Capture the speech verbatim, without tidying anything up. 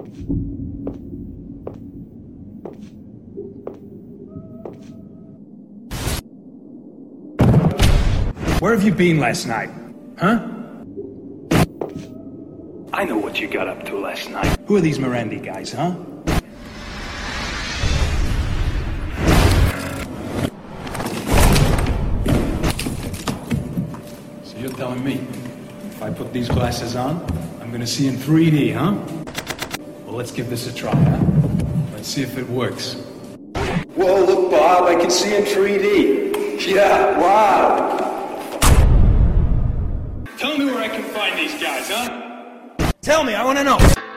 Where have you been last night? Huh? I know what you got up to last night. Who are these Morandi guys, huh? So you're telling me, if I put these glasses on, I'm gonna see in three D, huh? Well, let's give this a try, huh? Let's see if it works. Whoa, look, Bob, I can see in three D. Yeah, wow. Tell me where I can find these guys, huh? Tell me, I wanna know.